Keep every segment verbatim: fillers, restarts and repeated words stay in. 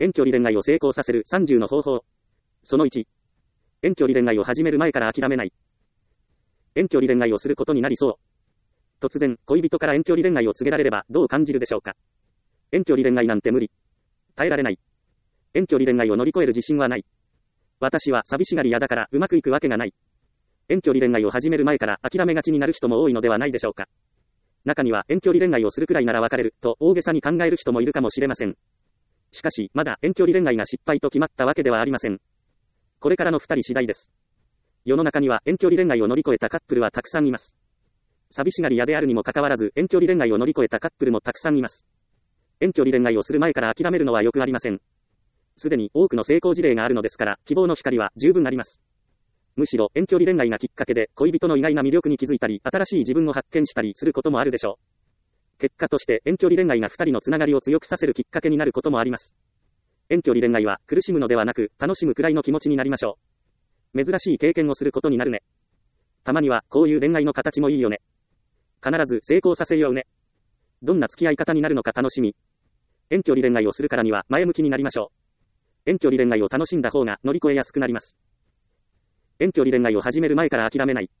遠距離恋愛を成功させるさんじゅうの方法。そのいち。遠距離恋愛を始める前から諦めない。遠距離恋愛をすることになりそう。突然、恋人から遠距離恋愛を告げられればどう感じるでしょうか。遠距離恋愛なんて無理。耐えられない。遠距離恋愛を乗り越える自信はない。私は寂しがり屋だからうまくいくわけがない。遠距離恋愛を始める前から諦めがちになる人も多いのではないでしょうか。中には遠距離恋愛をするくらいなら別れると大げさに考える人もいるかもしれません。しかし、まだ遠距離恋愛が失敗と決まったわけではありません。これからの二人次第です。世の中には遠距離恋愛を乗り越えたカップルはたくさんいます。寂しがり屋であるにもかかわらず遠距離恋愛を乗り越えたカップルもたくさんいます。遠距離恋愛をする前から諦めるのはよくありません。すでに多くの成功事例があるのですから、希望の光は十分あります。むしろ遠距離恋愛がきっかけで恋人の意外な魅力に気づいたり、新しい自分を発見したりすることもあるでしょう。結果として遠距離恋愛が二人のつながりを強くさせるきっかけになることもあります。遠距離恋愛は苦しむのではなく楽しむくらいの気持ちになりましょう。珍しい経験をすることになるね。たまにはこういう恋愛の形もいいよね。必ず成功させようね。どんな付き合い方になるのか楽しみ。遠距離恋愛をするからには前向きになりましょう。遠距離恋愛を楽しんだ方が乗り越えやすくなります。遠距離恋愛を始める前から諦めない。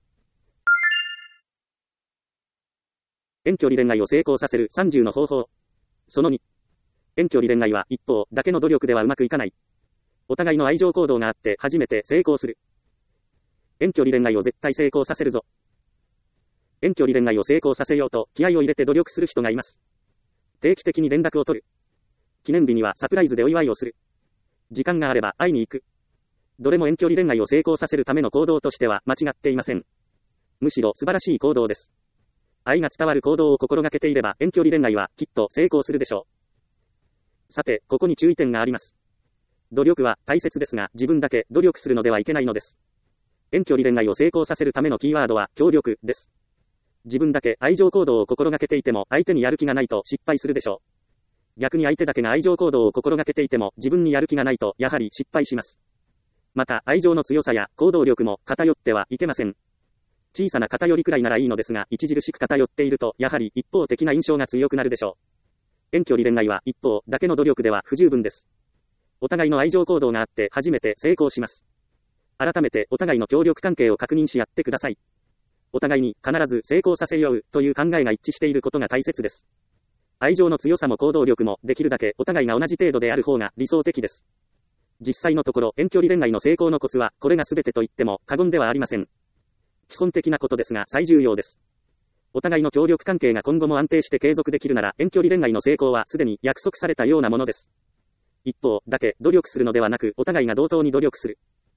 遠距離恋愛を成功させるさんじゅうの方法。そのに。遠距離恋愛は一方だけの努力ではうまくいかない。お互いの愛情行動があって初めて成功する。遠距離恋愛を絶対成功させるぞ。遠距離恋愛を成功させようと気合を入れて努力する人がいます。定期的に連絡を取る。記念日にはサプライズでお祝いをする。時間があれば会いに行く。どれも遠距離恋愛を成功させるための行動としては間違っていません。むしろ素晴らしい行動です。愛が伝わる行動を心がけていれば遠距離恋愛はきっと成功するでしょう。さて、ここに注意点があります。努力は大切ですが、自分だけ努力するのではいけないのです。遠距離恋愛を成功させるためのキーワードは協力です。自分だけ愛情行動を心がけていても相手にやる気がないと失敗するでしょう。逆に相手だけが愛情行動を心がけていても自分にやる気がないとやはり失敗します。また愛情の強さや行動力も偏ってはいけません。小さな偏りくらいならいいのですが、著しく偏っているとやはり一方的な印象が強くなるでしょう。遠距離恋愛は一方だけの努力では不十分です。お互いの愛情行動があって初めて成功します。改めてお互いの協力関係を確認し合ってください。お互いに必ず成功させようという考えが一致していることが大切です。愛情の強さも行動力もできるだけお互いが同じ程度である方が理想的です。実際のところ遠距離恋愛の成功のコツはこれが全てと言っても過言ではありません。基本的なことですが最重要です。お互いの協力関係が今後も安定して継続できるなら遠距離恋愛の成功はすでに約束されたようなものです。一方だけ努力するのではなくお互いが同等に努力する。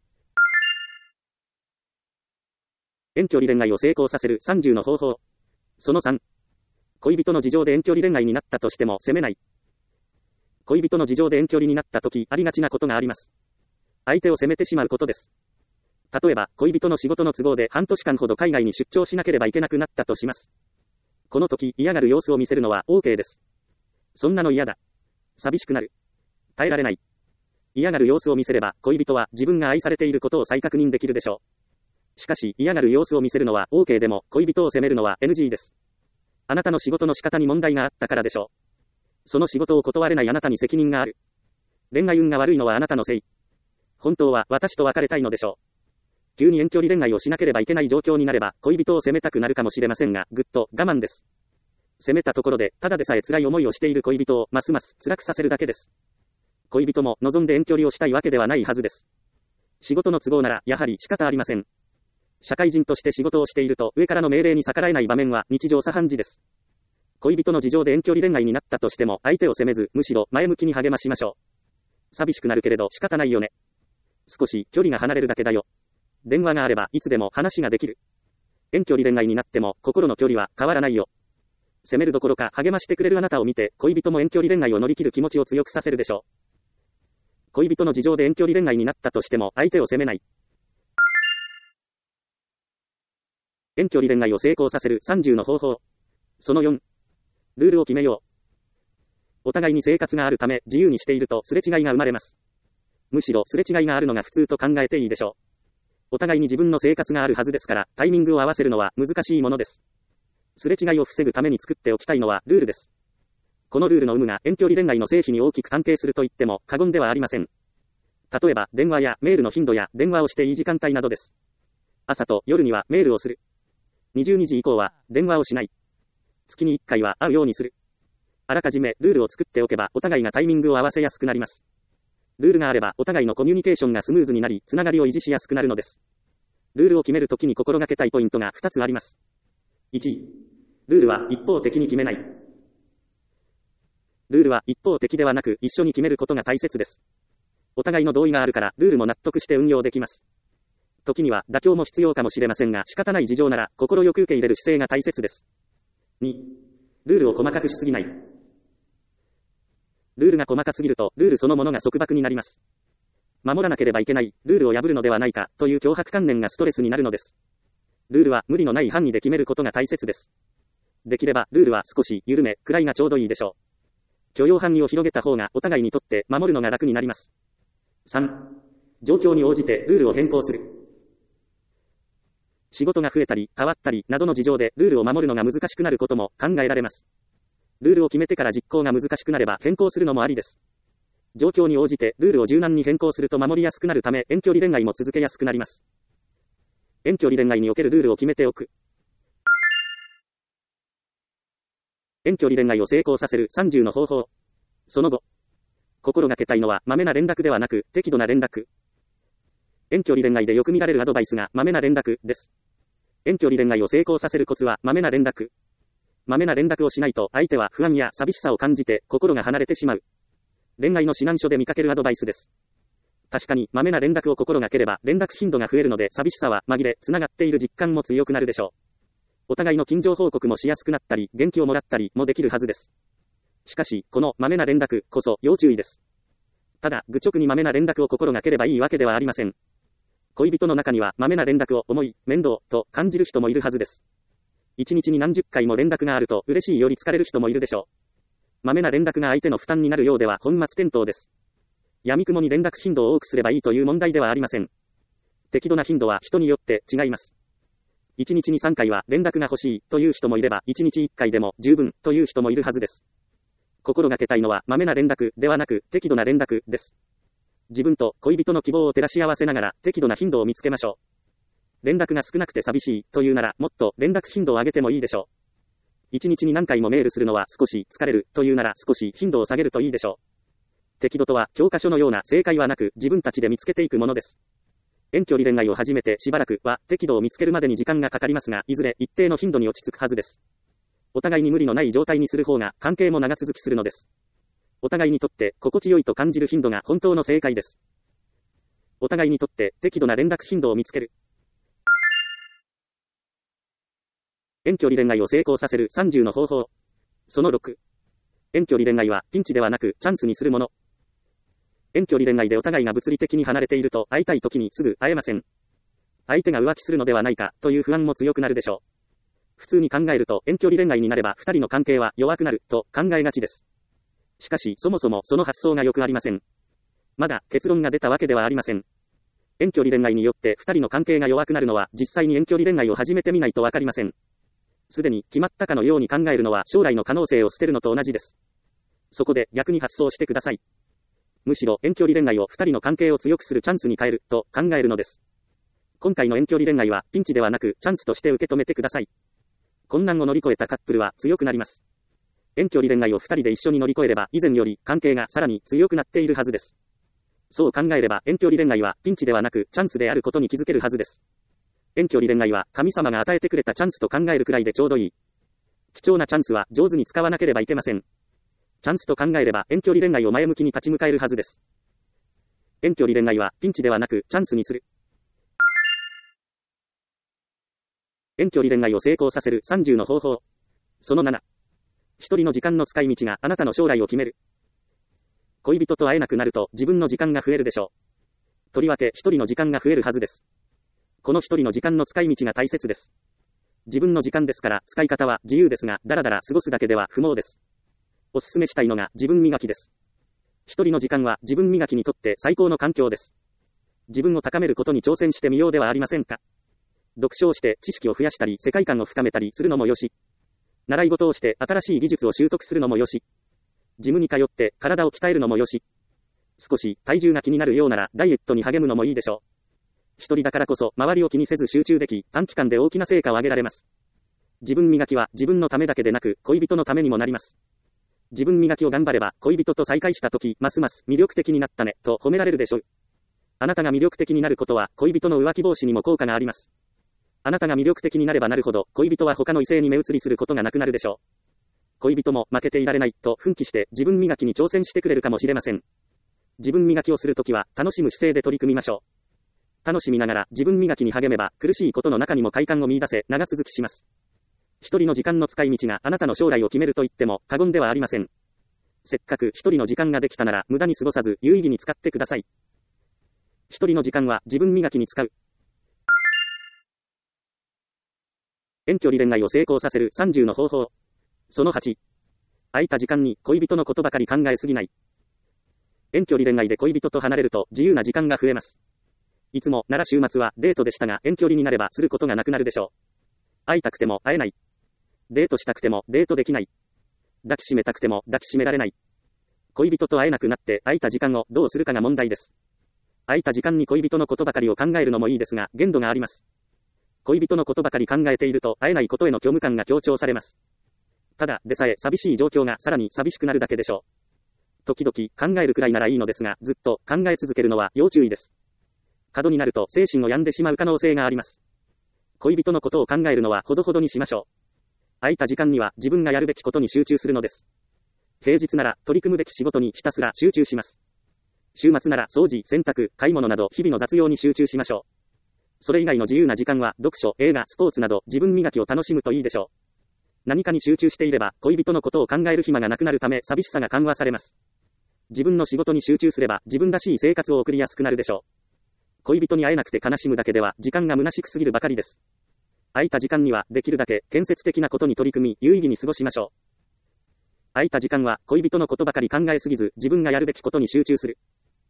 遠距離恋愛を成功させるさんじゅうの方法。そのさん。恋人の事情で遠距離恋愛になったとしても責めない。恋人の事情で遠距離になった時ありがちなことがあります。相手を責めてしまうことです。例えば、恋人の仕事の都合で半年間ほど海外に出張しなければいけなくなったとします。この時、嫌がる様子を見せるのは OK です。そんなの嫌だ。寂しくなる。耐えられない。嫌がる様子を見せれば、恋人は自分が愛されていることを再確認できるでしょう。しかし、嫌がる様子を見せるのは OK でも、恋人を責めるのは エヌジー です。あなたの仕事の仕方に問題があったからでしょう。その仕事を断れないあなたに責任がある。恋愛運が悪いのはあなたのせい。本当は私と別れたいのでしょう。急に遠距離恋愛をしなければいけない状況になれば、恋人を責めたくなるかもしれませんが、ぐっと我慢です。責めたところで、ただでさえ辛い思いをしている恋人をますます辛くさせるだけです。恋人も望んで遠距離をしたいわけではないはずです。仕事の都合なら、やはり仕方ありません。社会人として仕事をしていると、上からの命令に逆らえない場面は日常茶飯事です。恋人の事情で遠距離恋愛になったとしても、相手を責めず、むしろ前向きに励ましましょう。寂しくなるけれど仕方ないよね。少し距離が離れるだけだよ。電話があればいつでも話ができる。遠距離恋愛になっても心の距離は変わらないよ。責めるどころか励ましてくれるあなたを見て恋人も遠距離恋愛を乗り切る気持ちを強くさせるでしょう。恋人の事情で遠距離恋愛になったとしても相手を責めない。遠距離恋愛を成功させるさんじゅうの方法。そのよん。ルールを決めよう。お互いに生活があるため自由にしているとすれ違いが生まれます。むしろすれ違いがあるのが普通と考えていいでしょう。お互いに自分の生活があるはずですから、タイミングを合わせるのは難しいものです。すれ違いを防ぐために作っておきたいのはルールです。 このルールの有無が遠距離恋愛の成否に大きく関係すると言っても過言ではありません。例えば、電話やメールの頻度や電話をしていい時間帯などです。朝と夜にはメールをする。にじゅうにじ以降は電話をしない。月にいっかいは会うようにする。あらかじめルールを作っておけばお互いがタイミングを合わせやすくなります。ルールがあればお互いのコミュニケーションがスムーズになり、つながりを維持しやすくなるのです。ルールを決めるときに心がけたいポイントがふたつあります。いち、ルールは一方的に決めない。ルールは一方的ではなく一緒に決めることが大切です。お互いの同意があるからルールも納得して運用できます。時には妥協も必要かもしれませんが、仕方ない事情なら心よく受け入れる姿勢が大切です。に、ルールを細かくしすぎない。ルールが細かすぎるとルールそのものが束縛になります。守らなければいけない、ルールを破るのではないかという強迫観念がストレスになるのです。ルールは無理のない範囲で決めることが大切です。できればルールは少し緩め、くらいがちょうどいいでしょう。許容範囲を広げた方がお互いにとって守るのが楽になります。さん、状況に応じてルールを変更する。仕事が増えたり変わったりなどの事情でルールを守るのが難しくなることも考えられます。ルールを決めてから実行が難しくなれば変更するのもありです。状況に応じてルールを柔軟に変更すると守りやすくなるため、遠距離恋愛も続けやすくなります。遠距離恋愛におけるルールを決めておく。遠距離恋愛を成功させるさんじゅうの方法。その後、心がけたいのはまめな連絡ではなく適度な連絡。遠距離恋愛でよく見られるアドバイスがまめな連絡です。遠距離恋愛を成功させるコツはまめな連絡。まめな連絡をしないと相手は不安や寂しさを感じて心が離れてしまう。恋愛の指南書で見かけるアドバイスです。確かにまめな連絡を心がければ連絡頻度が増えるので、寂しさは紛れ、つながっている実感も強くなるでしょう。お互いの近況報告もしやすくなったり、元気をもらったりもできるはずです。しかし、このまめな連絡こそ要注意です。ただ、愚直にまめな連絡を心がければいいわけではありません。恋人の中にはまめな連絡を重い、面倒と感じる人もいるはずです。一日に何十回も連絡があると嬉しいより疲れる人もいるでしょう。まめな連絡が相手の負担になるようでは本末転倒です。闇雲に連絡頻度を多くすればいいという問題ではありません。適度な頻度は人によって違います。一日にさんかいは連絡が欲しいという人もいれば、一日いっかいでも十分という人もいるはずです。心がけたいのはまめな連絡ではなく適度な連絡です。自分と恋人の希望を照らし合わせながら適度な頻度を見つけましょう。連絡が少なくて寂しいというなら、もっと連絡頻度を上げてもいいでしょう。一日に何回もメールするのは少し疲れるというなら、少し頻度を下げるといいでしょう。適度とは教科書のような正解はなく、自分たちで見つけていくものです。遠距離恋愛を始めてしばらくは適度を見つけるまでに時間がかかりますが、いずれ一定の頻度に落ち着くはずです。お互いに無理のない状態にする方が関係も長続きするのです。お互いにとって心地よいと感じる頻度が本当の正解です。お互いにとって適度な連絡頻度を見つける。遠距離恋愛を成功させるさんじゅうの方法。そのろく。遠距離恋愛はピンチではなくチャンスにするもの。遠距離恋愛でお互いが物理的に離れていると、会いたい時にすぐ会えません。相手が浮気するのではないかという不安も強くなるでしょう。普通に考えると遠距離恋愛になればふたりの関係は弱くなると考えがちです。しかしそもそもその発想がよくありません。まだ結論が出たわけではありません。遠距離恋愛によってふたりの関係が弱くなるのは、実際に遠距離恋愛を始めてみないとわかりません。すでに決まったかのように考えるのは将来の可能性を捨てるのと同じです。そこで逆に発想してください。むしろ遠距離恋愛をふたりの関係を強くするチャンスに変えると考えるのです。今回の遠距離恋愛はピンチではなくチャンスとして受け止めてください。困難を乗り越えたカップルは強くなります。遠距離恋愛をふたりで一緒に乗り越えれば、以前より関係がさらに強くなっているはずです。そう考えれば遠距離恋愛はピンチではなくチャンスであることに気づけるはずです。遠距離恋愛は神様が与えてくれたチャンスと考えるくらいでちょうどいい。貴重なチャンスは上手に使わなければいけません。チャンスと考えれば遠距離恋愛を前向きに立ち向かえるはずです。遠距離恋愛はピンチではなくチャンスにする。遠距離恋愛を成功させるさんじゅうの方法。そのなな。一人の時間の使い道があなたの将来を決める。恋人と会えなくなると自分の時間が増えるでしょう。とりわけ一人の時間が増えるはずです。この一人の時間の使い道が大切です。自分の時間ですから使い方は自由ですが、だらだら過ごすだけでは不毛です。おすすめしたいのが自分磨きです。一人の時間は自分磨きにとって最高の環境です。自分を高めることに挑戦してみようではありませんか。読書をして知識を増やしたり、世界観を深めたりするのもよし。習い事をして新しい技術を習得するのもよし。 ジムに通って体を鍛えるのもよし。少し体重が気になるようならダイエットに励むのもいいでしょう。一人だからこそ周りを気にせず集中でき、短期間で大きな成果を上げられます。自分磨きは自分のためだけでなく恋人のためにもなります。自分磨きを頑張れば恋人と再会した時、ますます魅力的になったね、と褒められるでしょう。あなたが魅力的になることは恋人の浮気防止にも効果があります。あなたが魅力的になればなるほど恋人は他の異性に目移りすることがなくなるでしょう。恋人も負けていられないと奮起して自分磨きに挑戦してくれるかもしれません。自分磨きをするときは楽しむ姿勢で取り組みましょう。楽しみながら自分磨きに励めば苦しいことの中にも快感を見出せ長続きします。一人の時間の使い道があなたの将来を決めると言っても過言ではありません。せっかく一人の時間ができたなら無駄に過ごさず有意義に使ってください。一人の時間は自分磨きに使う。遠距離恋愛を成功させるさんじゅうの方法。そのはち。空いた時間に恋人のことばかり考えすぎない。遠距離恋愛で恋人と離れると自由な時間が増えます。いつもなら週末はデートでしたが遠距離になればすることがなくなるでしょう。会いたくても会えない。デートしたくてもデートできない。抱きしめたくても抱きしめられない。恋人と会えなくなって空いた時間をどうするかが問題です。空いた時間に恋人のことばかりを考えるのもいいですが限度があります。恋人のことばかり考えていると会えないことへの虚無感が強調されます。ただでさえ寂しい状況がさらに寂しくなるだけでしょう。時々考えるくらいならいいのですがずっと考え続けるのは要注意です。過度になると精神を病んでしまう可能性があります。恋人のことを考えるのはほどほどにしましょう。空いた時間には自分がやるべきことに集中するのです。平日なら取り組むべき仕事にひたすら集中します。週末なら掃除、洗濯、買い物など日々の雑用に集中しましょう。それ以外の自由な時間は読書、映画、スポーツなど自分磨きを楽しむといいでしょう。何かに集中していれば恋人のことを考える暇がなくなるため寂しさが緩和されます。自分の仕事に集中すれば自分らしい生活を送りやすくなるでしょう。恋人に会えなくて悲しむだけでは時間が虚しくすぎるばかりです。空いた時間にはできるだけ建設的なことに取り組み有意義に過ごしましょう。空いた時間は恋人のことばかり考えすぎず自分がやるべきことに集中する。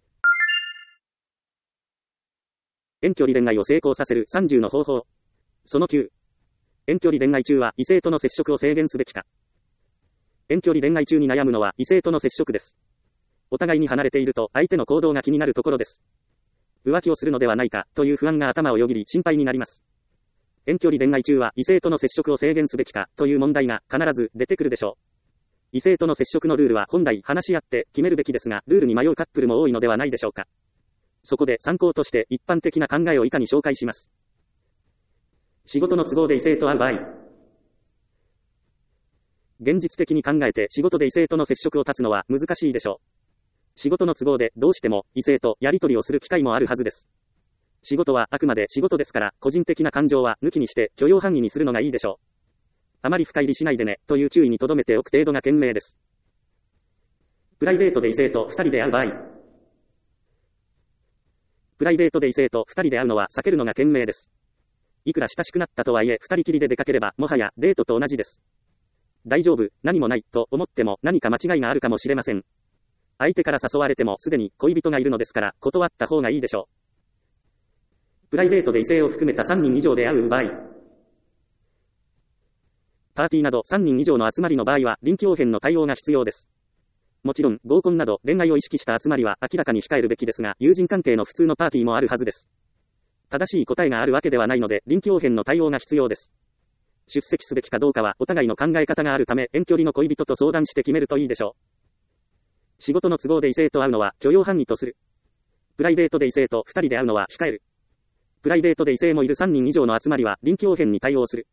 遠距離恋愛を成功させるさんじゅうの方法。そのきゅう。遠距離恋愛中は異性との接触を制限すべきか。遠距離恋愛中に悩むのは異性との接触です。お互いに離れていると相手の行動が気になるところです。浮気をするのではないかという不安が頭をよぎり心配になります。遠距離恋愛中は異性との接触を制限すべきかという問題が必ず出てくるでしょう。異性との接触のルールは本来話し合って決めるべきですが、ルールに迷うカップルも多いのではないでしょうか。そこで参考として一般的な考えを以下に紹介します。仕事の都合で異性と会う場合。現実的に考えて仕事で異性との接触を断つのは難しいでしょう。仕事の都合でどうしても異性とやり取りをする機会もあるはずです。仕事はあくまで仕事ですから個人的な感情は抜きにして許容範囲にするのがいいでしょう。あまり深入りしないでねという注意に留めておく程度が賢明です。プライベートで異性と二人で会う場合。プライベートで異性と二人で会うのは避けるのが賢明です。いくら親しくなったとはいえ二人きりで出かければもはやデートと同じです。大丈夫、何もないと思っても何か間違いがあるかもしれません。相手から誘われてもすでに恋人がいるのですから断った方がいいでしょう。プライベートで異性を含めたさんにん以上で会う場合。パーティーなどさんにん以上の集まりの場合は臨機応変の対応が必要です。もちろん合コンなど恋愛を意識した集まりは明らかに控えるべきですが、友人関係の普通のパーティーもあるはずです。正しい答えがあるわけではないので臨機応変の対応が必要です。出席すべきかどうかはお互いの考え方があるため遠距離の恋人と相談して決めるといいでしょう。仕事の都合で異性と会うのは許容範囲とする。プライベートで異性と二人で会うのは控える。プライベートで異性もいるさんにん以上の集まりは臨機応変に対応する。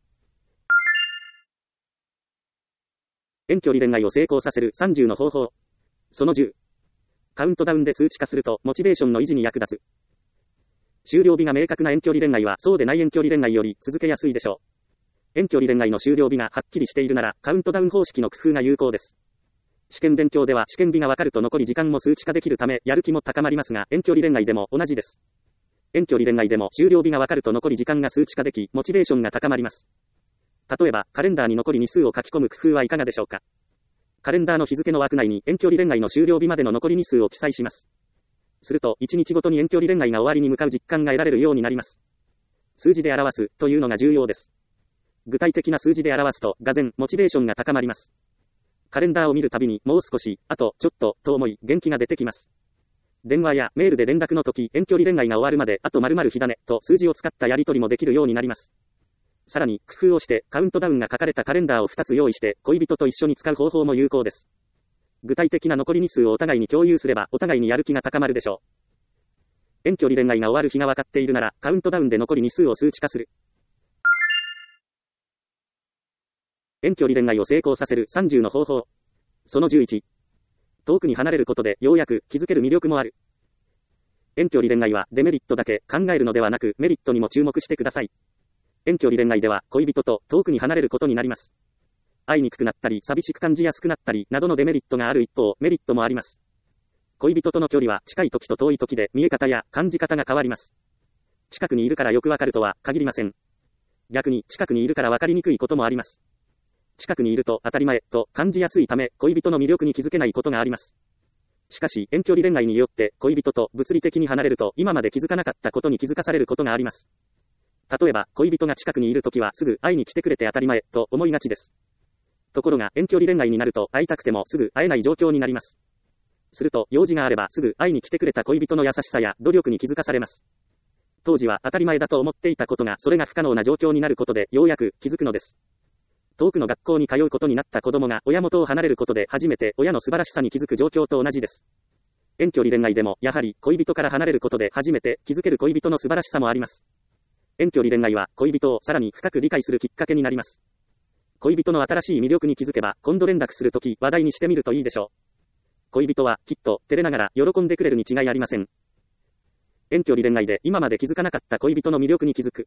遠距離恋愛を成功させるさんじゅうの方法。そのじゅう。カウントダウンで数値化するとモチベーションの維持に役立つ。終了日が明確な遠距離恋愛はそうでない遠距離恋愛より続けやすいでしょう。遠距離恋愛の終了日がはっきりしているならカウントダウン方式の工夫が有効です。試験勉強では試験日がわかると残り時間も数値化できるためやる気も高まりますが、遠距離恋愛でも同じです。遠距離恋愛でも終了日がわかると残り時間が数値化できモチベーションが高まります。例えばカレンダーに残り日数を書き込む工夫はいかがでしょうか。カレンダーの日付の枠内に遠距離恋愛の終了日までの残り日数を記載します。するといちにちごとに遠距離恋愛が終わりに向かう実感が得られるようになります。数字で表すというのが重要です。具体的な数字で表すと、がぜんモチベーションが高まります。 カレンダーを見るたびにもう少し、あとちょっと、と思い、元気が出てきます。電話やメールで連絡の時、遠距離恋愛が終わるまで、あと〇〇日だね、と数字を使ったやり取りもできるようになります。さらに、工夫をして、カウントダウンが書かれたカレンダーをふたつ用意して、恋人と一緒に使う方法も有効です。具体的な残り日数をお互いに共有すれば、お互いにやる気が高まるでしょう。遠距離恋愛が終わる日が分かっているなら、カウントダウンで残り日数を数値化する。遠距離恋愛を成功させるさんじゅうの方法。そのじゅういち。遠くに離れることでようやく気づける魅力もある。遠距離恋愛はデメリットだけ考えるのではなくメリットにも注目してください。遠距離恋愛では恋人と遠くに離れることになります。会いにくくなったり寂しく感じやすくなったりなどのデメリットがある一方、メリットもあります。恋人との距離は近い時と遠い時で見え方や感じ方が変わります。近くにいるからよくわかるとは限りません。逆に近くにいるからわかりにくいこともあります。近くにいると当たり前と感じやすいため恋人の魅力に気づけないことがあります。しかし遠距離恋愛によって恋人と物理的に離れると今まで気づかなかったことに気づかされることがあります。例えば恋人が近くにいるときはすぐ会いに来てくれて当たり前と思いがちです。ところが遠距離恋愛になると会いたくてもすぐ会えない状況になります。すると用事があればすぐ会いに来てくれた恋人の優しさや努力に気づかされます。当時は当たり前だと思っていたことがそれが不可能な状況になることでようやく気づくのです。遠くの学校に通うことになった子供が親元を離れることで初めて親の素晴らしさに気づく状況と同じです。遠距離恋愛でもやはり恋人から離れることで初めて気づける恋人の素晴らしさもあります。遠距離恋愛は恋人をさらに深く理解するきっかけになります。恋人の新しい魅力に気づけば今度連絡するとき話題にしてみるといいでしょう。恋人はきっと照れながら喜んでくれるに違いありません。遠距離恋愛で今まで気づかなかった恋人の魅力に気づく。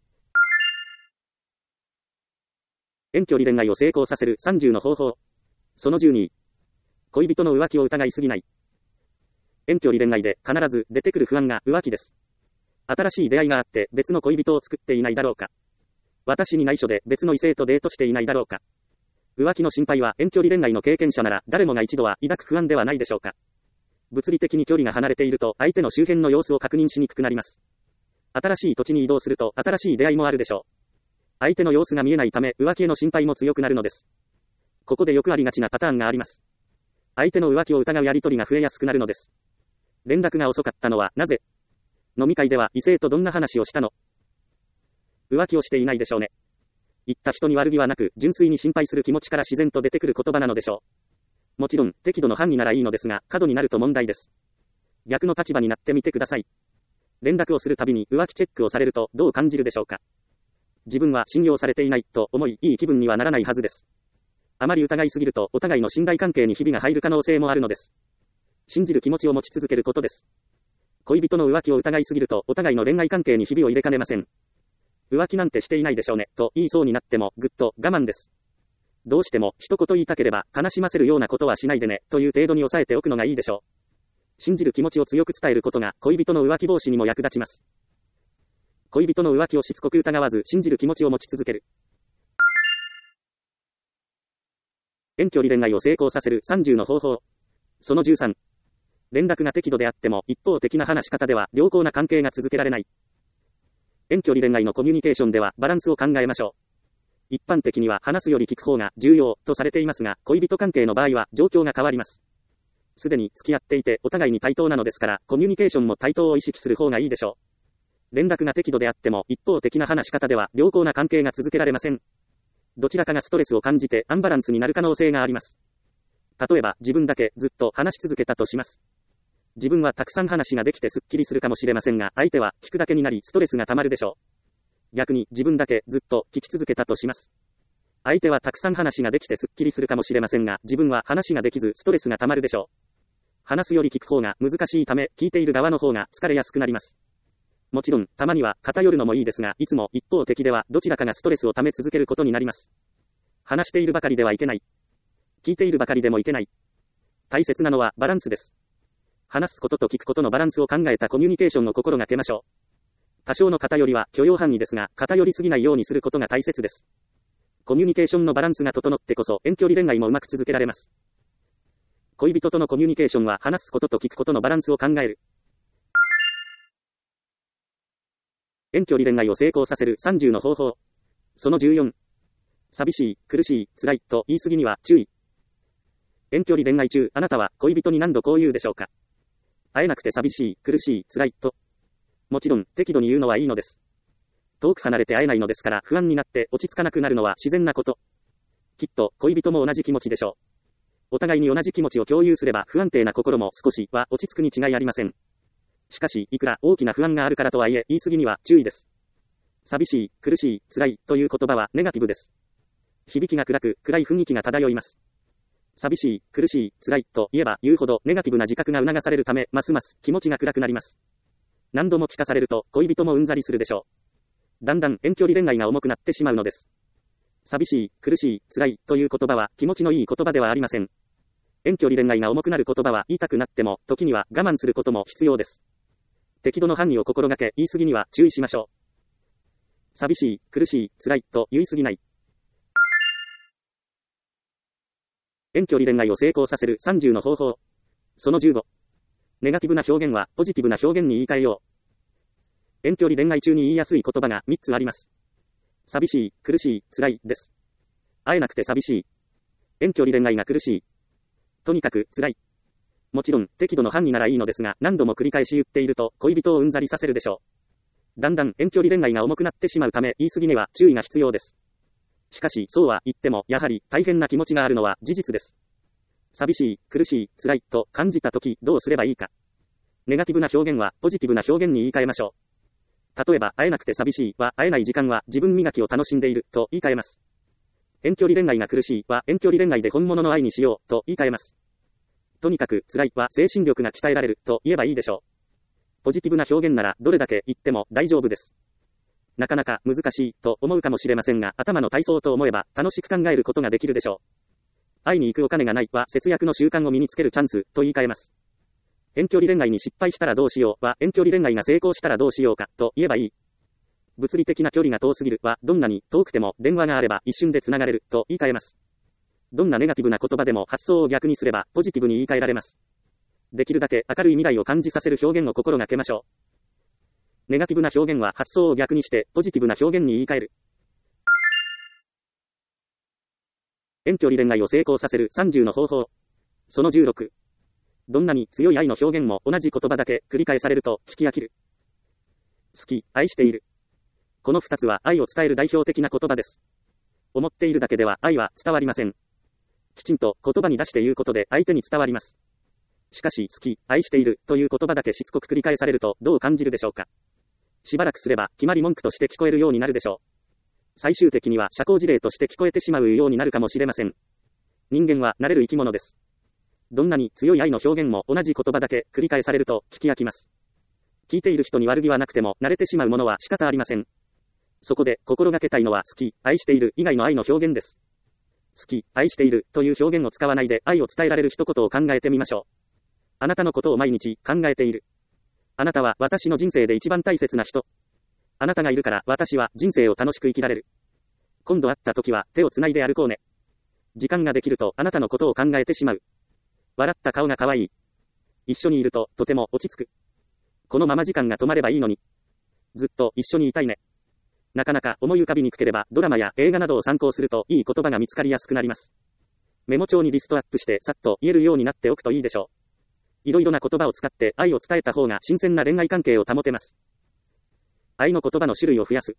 遠距離恋愛を成功させるさんじゅうの方法。そのじゅうに。恋人の浮気を疑いすぎない。遠距離恋愛で必ず出てくる不安が浮気です。新しい出会いがあって別の恋人を作っていないだろうか。私に内緒で別の異性とデートしていないだろうか。浮気の心配は遠距離恋愛の経験者なら誰もが一度は抱く不安ではないでしょうか。物理的に距離が離れていると相手の周辺の様子を確認しにくくなります。新しい土地に移動すると新しい出会いもあるでしょう。相手の様子が見えないため浮気への心配も強くなるのです。ここでよくありがちなパターンがあります。相手の浮気を疑うやり取りが増えやすくなるのです。連絡が遅かったのはなぜ？飲み会では異性とどんな話をしたの？浮気をしていないでしょうね。言った人に悪気はなく純粋に心配する気持ちから自然と出てくる言葉なのでしょう。もちろん適度の範囲ならいいのですが過度になると問題です。逆の立場になってみてください。連絡をするたびに浮気チェックをされるとどう感じるでしょうか。自分は信用されていないと思いいい気分にはならないはずです。あまり疑いすぎるとお互いの信頼関係にひびが入る可能性もあるのです。信じる気持ちを持ち続けることです。恋人の浮気を疑いすぎるとお互いの恋愛関係にひびを入れかねません。浮気なんてしていないでしょうねと言いそうになってもぐっと我慢です。どうしても一言言いたければ悲しませるようなことはしないでねという程度に抑えておくのがいいでしょう。信じる気持ちを強く伝えることが恋人の浮気防止にも役立ちます。恋人の浮気をしつこく疑わず信じる気持ちを持ち続ける。遠距離恋愛を成功させるさんじゅうの方法。そのじゅうさん。連絡が適度であっても一方的な話し方では良好な関係が続けられない。遠距離恋愛のコミュニケーションではバランスを考えましょう。一般的には話すより聞く方が重要とされていますが、恋人関係の場合は状況が変わります。すでに付き合っていてお互いに対等なのですから、コミュニケーションも対等を意識する方がいいでしょう。連絡が適度であっても一方的な話し方では良好な関係が続けられません。どちらかがストレスを感じてアンバランスになる可能性があります。例えば自分だけずっと話し続けたとします。自分はたくさん話ができてスッキリするかもしれませんが、相手は聞くだけになりストレスが溜まるでしょう。逆に自分だけずっと聞き続けたとします。相手はたくさん話ができてスッキリするかもしれませんが、自分は話ができずストレスが溜まるでしょう。話すより聞く方が難しいため、聞いている側の方が疲れやすくなります。もちろん、たまには偏るのもいいですが、いつも一方的ではどちらかがストレスを溜め続けることになります。話しているばかりではいけない。聞いているばかりでもいけない。大切なのはバランスです。話すことと聞くことのバランスを考えたコミュニケーションを心がけましょう。多少の偏りは許容範囲ですが、偏りすぎないようにすることが大切です。コミュニケーションのバランスが整ってこそ遠距離恋愛もうまく続けられます。恋人とのコミュニケーションは話すことと聞くことのバランスを考える。遠距離恋愛を成功させるさんじゅうの方法。そのじゅうよん。寂しい、苦しい、辛いと言い過ぎには注意。 遠距離恋愛中、あなたは恋人に何度こう言うでしょうか。会えなくて寂しい、苦しい、辛い、と。もちろん、適度に言うのはいいのです。遠く離れて会えないのですから、不安になって落ち着かなくなるのは自然なこと。きっと、恋人も同じ気持ちでしょう。お互いに同じ気持ちを共有すれば、不安定な心も少しは落ち着くに違いありません。しかし、いくら大きな不安があるからとはいえ、言い過ぎには注意です。寂しい、苦しい、辛い、という言葉はネガティブです。響きが暗く、暗い雰囲気が漂います。寂しい、苦しい、辛い、と言えば言うほどネガティブな自覚が促されるため、ますます気持ちが暗くなります。何度も聞かされると、恋人もうんざりするでしょう。だんだん遠距離恋愛が重くなってしまうのです。寂しい、苦しい、辛い、という言葉は気持ちのいい言葉ではありません。遠距離恋愛が重くなる言葉は言いたくなっても、時には我慢することも必要です。適度の範囲を心がけ、言い過ぎには注意しましょう。寂しい、苦しい、辛い、と言い過ぎない。遠距離恋愛を成功させるさんじゅうの方法。そのじゅうご。ネガティブな表現はポジティブな表現に言い換えよう。遠距離恋愛中に言いやすい言葉がみっつあります。寂しい、苦しい、辛い、です。会えなくて寂しい。遠距離恋愛が苦しい。とにかく辛い。もちろん、適度の範囲ならいいのですが、何度も繰り返し言っていると恋人をうんざりさせるでしょう。だんだん遠距離恋愛が重くなってしまうため、言い過ぎには注意が必要です。しかし、そうは言っても、やはり大変な気持ちがあるのは事実です。寂しい、苦しい、辛い、と感じたとき、どうすればいいか。ネガティブな表現は、ポジティブな表現に言い換えましょう。例えば、会えなくて寂しいは、会えない時間は自分磨きを楽しんでいる、と言い換えます。遠距離恋愛が苦しいは、遠距離恋愛で本物の愛にしよう、と言い換えます。とにかく、辛いは、精神力が鍛えられる、と言えばいいでしょう。ポジティブな表現なら、どれだけ言っても大丈夫です。なかなか難しいと思うかもしれませんが、頭の体操と思えば楽しく考えることができるでしょう。会いに行くお金がないは節約の習慣を身につけるチャンスと言い換えます。遠距離恋愛に失敗したらどうしようは遠距離恋愛が成功したらどうしようかと言えばいい。物理的な距離が遠すぎるはどんなに遠くても電話があれば一瞬でつながれると言い換えます。どんなネガティブな言葉でも発想を逆にすればポジティブに言い換えられます。できるだけ明るい未来を感じさせる表現を心がけましょう。ネガティブな表現は発想を逆にして、ポジティブな表現に言い換える。遠距離恋愛を成功させるさんじゅうの方法。そのじゅうろく。どんなに強い愛の表現も同じ言葉だけ繰り返されると聞き飽きる。好き、愛している。この二つは愛を伝える代表的な言葉です。思っているだけでは愛は伝わりません。きちんと言葉に出して言うことで相手に伝わります。しかし、好き、愛しているという言葉だけしつこく繰り返されるとどう感じるでしょうか。しばらくすれば、決まり文句として聞こえるようになるでしょう。最終的には社交辞令として聞こえてしまうようになるかもしれません。人間は慣れる生き物です。どんなに強い愛の表現も同じ言葉だけ繰り返されると聞き飽きます。聞いている人に悪気はなくても慣れてしまうものは仕方ありません。そこで心がけたいのは好き、愛している以外の愛の表現です。好き、愛しているという表現を使わないで愛を伝えられる一言を考えてみましょう。あなたのことを毎日考えている。あなたは私の人生で一番大切な人。あなたがいるから私は人生を楽しく生きられる。今度会った時は手をつないで歩こうね。時間ができるとあなたのことを考えてしまう。笑った顔が可愛い。一緒にいるととても落ち着く。このまま時間が止まればいいのに。ずっと一緒にいたいね。なかなか思い浮かびにくければドラマや映画などを参考するといい言葉が見つかりやすくなります。メモ帳にリストアップしてさっと言えるようになっておくといいでしょう。いろいろな言葉を使って愛を伝えた方が新鮮な恋愛関係を保てます。愛の言葉の種類を増やす。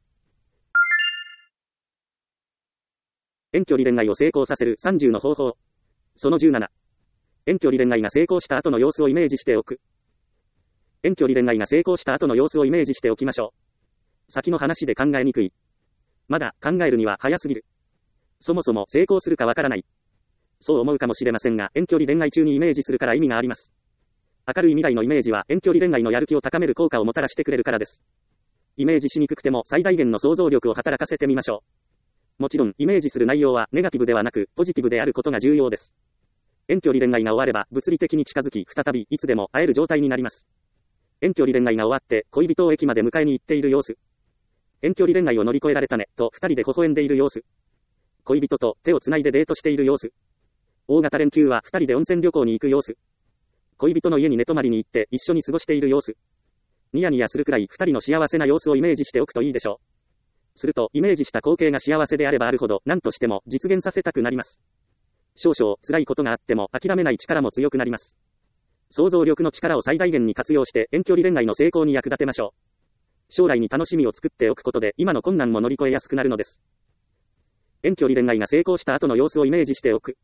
遠距離恋愛を成功させるさんじゅうの方法。そのじゅうなな。遠距離恋愛が成功した後の様子をイメージしておく。遠距離恋愛が成功した後の様子をイメージしておきましょう。先の話で考えにくい。まだ考えるには早すぎる。そもそも成功するかわからない。そう思うかもしれませんが、遠距離恋愛中にイメージするから意味があります。明るい未来のイメージは遠距離恋愛のやる気を高める効果をもたらしてくれるからです。イメージしにくくても最大限の想像力を働かせてみましょう。もちろん、イメージする内容はネガティブではなく、ポジティブであることが重要です。遠距離恋愛が終われば、物理的に近づき、再びいつでも会える状態になります。遠距離恋愛が終わって、恋人を駅まで迎えに行っている様子。遠距離恋愛を乗り越えられたね、と二人で微笑んでいる様子。恋人と手をつないでデートしている様子。大型連休は二人で温泉旅行に行く様子。恋人の家に寝泊まりに行って一緒に過ごしている様子。ニヤニヤするくらい二人の幸せな様子をイメージしておくといいでしょう。すると、イメージした光景が幸せであればあるほど、何としても実現させたくなります。 少々辛いことがあっても諦めない力も強くなります。想像力の力を最大限に活用して遠距離恋愛の成功に役立てましょう。将来に楽しみを作っておくことで今の困難も乗り越えやすくなるのです。遠距離恋愛が成功した後の様子をイメージしておく。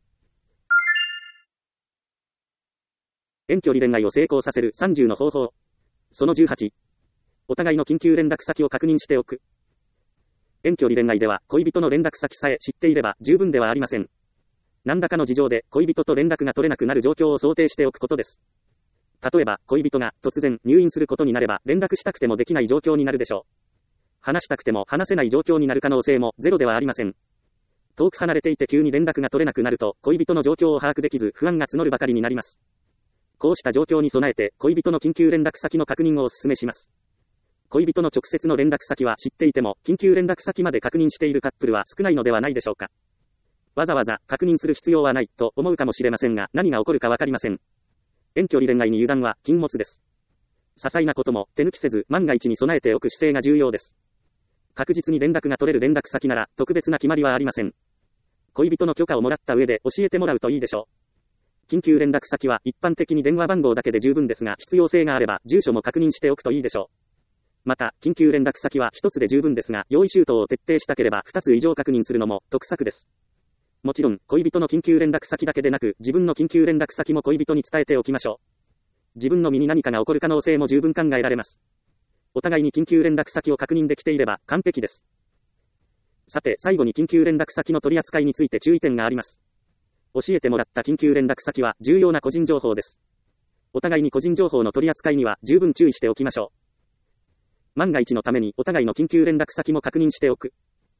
遠距離恋愛を成功させるさんじゅうの方法。そのじゅうはち。お互いの緊急連絡先を確認しておく。遠距離恋愛では恋人の連絡先さえ知っていれば十分ではありません。何らかの事情で恋人と連絡が取れなくなる状況を想定しておくことです。例えば恋人が突然入院することになれば連絡したくてもできない状況になるでしょう。話したくても話せない状況になる可能性もゼロではありません。遠く離れていて急に連絡が取れなくなると恋人の状況を把握できず不安が募るばかりになります。こうした状況に備えて恋人の緊急連絡先の確認をお勧めします。恋人の直接の連絡先は知っていても緊急連絡先まで確認しているカップルは少ないのではないでしょうか。わざわざ確認する必要はないと思うかもしれませんが何が起こるかわかりません。遠距離恋愛に油断は禁物です。些細なことも手抜きせず万が一に備えておく姿勢が重要です。確実に連絡が取れる連絡先なら特別な決まりはありません。恋人の許可をもらった上で教えてもらうといいでしょう。緊急連絡先は一般的に電話番号だけで十分ですが必要性があれば住所も確認しておくといいでしょう。また緊急連絡先は一つで十分ですが用意周到を徹底したければ二つ以上確認するのも得策です。もちろん恋人の緊急連絡先だけでなく自分の緊急連絡先も恋人に伝えておきましょう。自分の身に何かが起こる可能性も十分考えられます。お互いに緊急連絡先を確認できていれば完璧です。さて最後に緊急連絡先の取り扱いについて注意点があります。教えてもらった緊急連絡先は重要な個人情報です。お互いに個人情報の取り扱いには十分注意しておきましょう。万が一のためにお互いの緊急連絡先も確認しておく。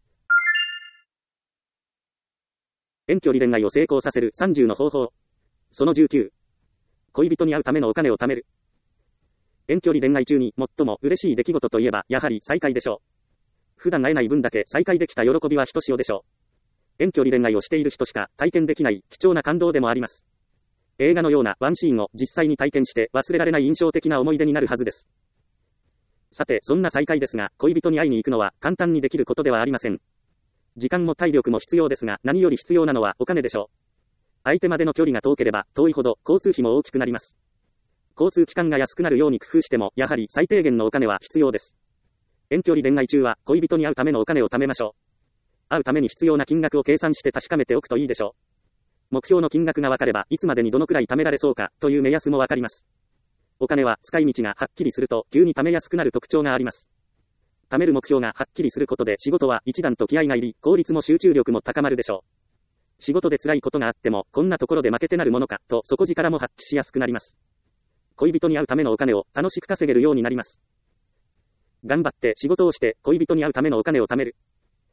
遠距離恋愛を成功させるさんじゅうの方法。そのじゅうきゅう。恋人に会うためのお金を貯める。遠距離恋愛中に最も嬉しい出来事といえばやはり再会でしょう。普段会えない分だけ再会できた喜びはひとしおでしょう。遠距離恋愛をしている人しか体験できない貴重な感動でもあります。映画のようなワンシーンを実際に体験して忘れられない印象的な思い出になるはずです。さてそんな再会ですが恋人に会いに行くのは簡単にできることではありません。時間も体力も必要ですが何より必要なのはお金でしょう。相手までの距離が遠ければ遠いほど交通費も大きくなります。交通機関が安くなるように工夫してもやはり最低限のお金は必要です。遠距離恋愛中は恋人に会うためのお金を貯めましょう。会うために必要な金額を計算して確かめておくといいでしょう。目標の金額が分かればいつまでにどのくらい貯められそうかという目安も分かります。お金は使い道がはっきりすると急に貯めやすくなる特徴があります。貯める目標がはっきりすることで仕事は一段と気合が入り、効率も集中力も高まるでしょう。仕事で辛いことがあっても、こんなところで負けてなるものか、と底力も発揮しやすくなります。恋人に会うためのお金を楽しく稼げるようになります。頑張って仕事をして恋人に会うためのお金を貯める。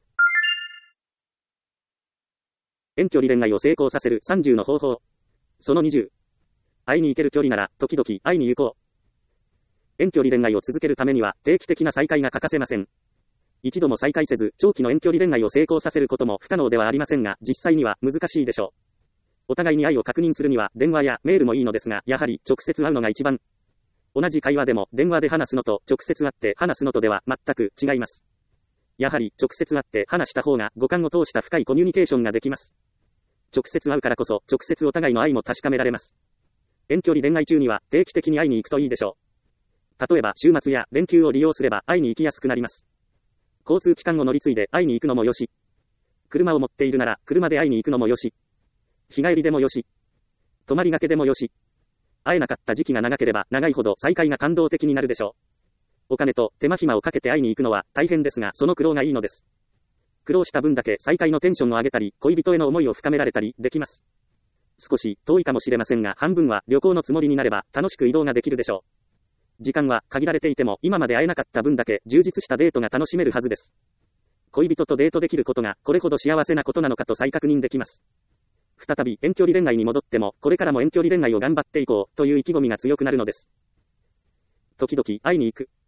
遠距離恋愛を成功させるさんじゅうの方法。そのにじゅう。会いに行ける距離なら時々会いに行こう。遠距離恋愛を続けるためには定期的な再会が欠かせません。一度も再会せず長期の遠距離恋愛を成功させることも不可能ではありませんが実際には難しいでしょう。お互いに愛を確認するには電話やメールもいいのですがやはり直接会うのが一番。同じ会話でも電話で話すのと直接会って話すのとでは全く違います。やはり直接会って話した方が五感を通した深いコミュニケーションができます。直接会うからこそ直接お互いの愛も確かめられます。遠距離恋愛中には定期的に会いに行くといいでしょう。例えば週末や連休を利用すれば会いに行きやすくなります。交通機関を乗り継いで会いに行くのもよし。車を持っているなら車で会いに行くのもよし。日帰りでもよし。泊まりがけでもよし。会えなかった時期が長ければ長いほど再会が感動的になるでしょう。お金と手間暇をかけて会いに行くのは大変ですがその苦労がいいのです。苦労した分だけ再会のテンションを上げたり恋人への思いを深められたりできます。少し遠いかもしれませんが半分は旅行のつもりになれば楽しく移動ができるでしょう。時間は限られていても今まで会えなかった分だけ充実したデートが楽しめるはずです。恋人とデートできることがこれほど幸せなことなのかと再確認できます。再び遠距離恋愛に戻ってもこれからも遠距離恋愛を頑張っていこうという意気込みが強くなるのです。時々会いに行く。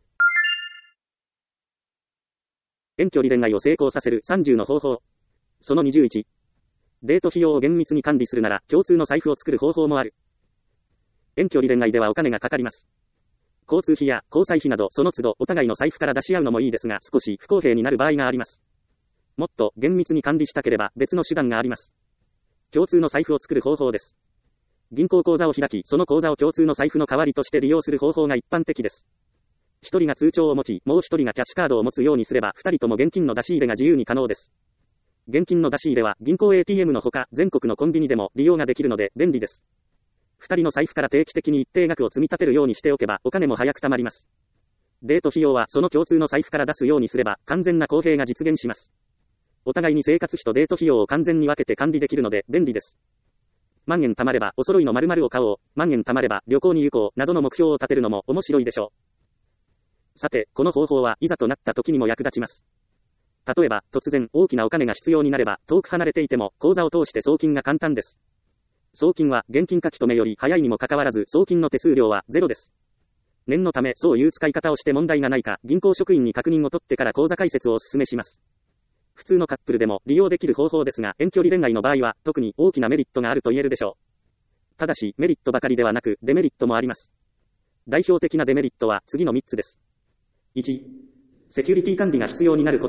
遠距離恋愛を成功させるさんじゅうの方法。そのにじゅういち。デート費用を厳密に管理するなら共通の財布を作る方法もある。遠距離恋愛ではお金がかかります。交通費や交際費などその都度お互いの財布から出し合うのもいいですが少し不公平になる場合があります。もっと厳密に管理したければ別の手段があります。 共通の財布を作る方法です。銀行口座を開き、その口座を共通の財布の代わりとして利用する方法が一般的です。一人が通帳を持ち、もう一人がキャッシュカードを持つようにすれば、二人とも現金の出し入れが自由に可能です。現金の出し入れは銀行 エーティーエム のほか、全国のコンビニでも利用ができるので便利です。二人の財布から定期的に一定額を積み立てるようにしておけば、お金も早く貯まります。デート費用はその共通の財布から出すようにすれば、完全な公平が実現します。お互いに生活費とデート費用を完全に分けて管理できるので便利です。万円貯まればお揃いの〇〇を買おう、万円貯まれば旅行に行こう、などの目標を立てるのも面白いでしょう。さて、この方法はいざとなった時にも役立ちます。例えば、突然大きなお金が必要になれば、遠く離れていても口座を通して送金が簡単です。送金は現金書き留めより早いにもかかわらず、送金の手数料はゼロです。念のためそういう使い方をして問題がないか、銀行職員に確認を取ってから口座開設をお勧めします。普通のカップルでも利用できる方法ですが、遠距離恋愛の場合は特に大きなメリットがあると言えるでしょう。ただし、メリットばかりではなく、デメリットもあります。代表的なデメリットは次のみっつです。いち、セキュリティ管理が必要になること。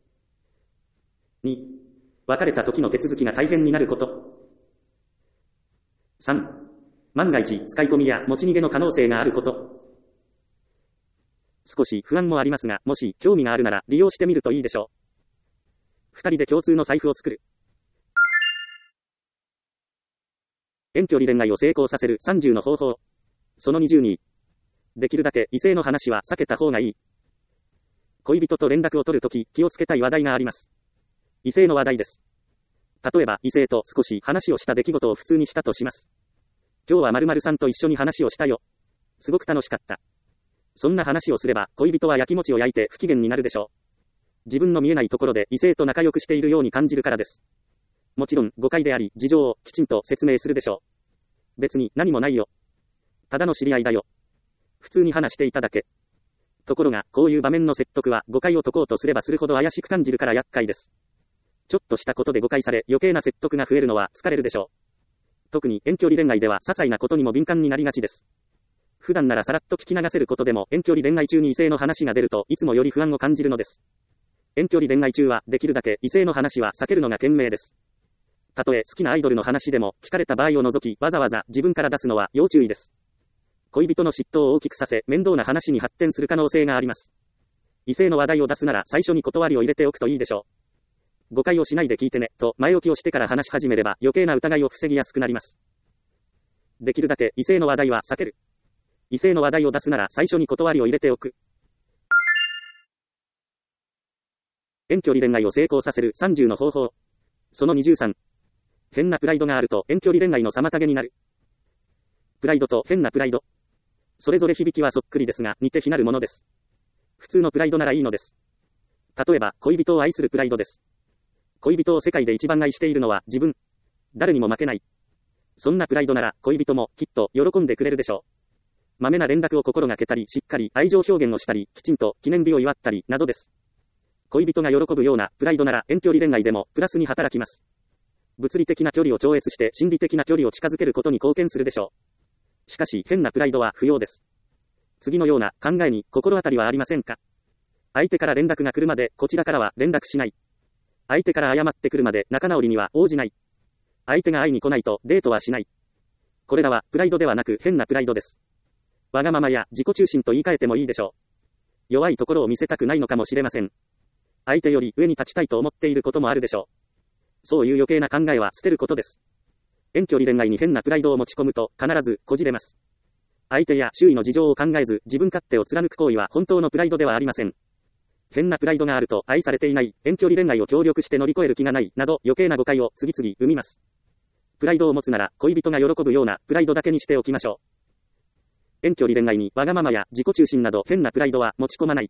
に、別れた時の手続きが大変になること。さん、万が一使い込みや持ち逃げの可能性があること。少し不安もありますが、もし興味があるなら利用してみるといいでしょう。二人で共通の財布を作る。遠距離恋愛を成功させるさんじゅうの方法。そのにじゅうに。できるだけ異性の話は避けた方がいい。恋人と連絡を取るとき気をつけたい話題があります。異性の話題です。例えば異性と少し話をした出来事を普通にしたとします。今日は〇〇さんと一緒に話をしたよ。すごく楽しかった。そんな話をすれば恋人はやきもちを焼いて不機嫌になるでしょう。自分の見えないところで異性と仲良くしているように感じるからです。もちろん誤解であり事情をきちんと説明するでしょう。別に何もないよ。ただの知り合いだよ。普通に話していただけ。ところがこういう場面の説得は誤解を解こうとすればするほど怪しく感じるから厄介です。ちょっとしたことで誤解され余計な説得が増えるのは疲れるでしょう。特に遠距離恋愛では些細なことにも敏感になりがちです。普段ならさらっと聞き流せることでも遠距離恋愛中に異性の話が出るといつもより不安を感じるのです。遠距離恋愛中はできるだけ異性の話は避けるのが賢明です。たとえ好きなアイドルの話でも聞かれた場合を除きわざわざ自分から出すのは要注意です。恋人の嫉妬を大きくさせ面倒な話に発展する可能性があります。異性の話題を出すなら最初に断りを入れておくといいでしょう。誤解をしないで聞いてねと前置きをしてから話し始めれば余計な疑いを防ぎやすくなります。できるだけ異性の話題は避ける。異性の話題を出すなら最初に断りを入れておく。遠距離恋愛を成功させるさんじゅうの方法。そのにじゅうさん。変なプライドがあると遠距離恋愛の妨げになる。プライドと変なプライド。それぞれ響きはそっくりですが似て非なるものです。普通のプライドならいいのです。例えば恋人を愛するプライドです。恋人を世界で一番愛しているのは自分。誰にも負けない。そんなプライドなら恋人もきっと喜んでくれるでしょう。まめな連絡を心がけたりしっかり愛情表現をしたりきちんと記念日を祝ったりなどです。恋人が喜ぶようなプライドなら遠距離恋愛でもプラスに働きます。物理的な距離を超越して心理的な距離を近づけることに貢献するでしょう。しかし変なプライドは不要です。次のような考えに心当たりはありませんか？相手から連絡が来るまでこちらからは連絡しない。相手から謝ってくるまで仲直りには応じない。相手が会いに来ないとデートはしない。これらはプライドではなく変なプライドです。わがままや自己中心と言い換えてもいいでしょう。弱いところを見せたくないのかもしれません。相手より上に立ちたいと思っていることもあるでしょう。そういう余計な考えは捨てることです。遠距離恋愛に変なプライドを持ち込むと必ずこじれます。相手や周囲の事情を考えず自分勝手を貫く行為は本当のプライドではありません。変なプライドがあると愛されていない、遠距離恋愛を協力して乗り越える気がないなど余計な誤解を次々生みます。プライドを持つなら恋人が喜ぶようなプライドだけにしておきましょう。遠距離恋愛にわがままや自己中心など変なプライドは持ち込まない。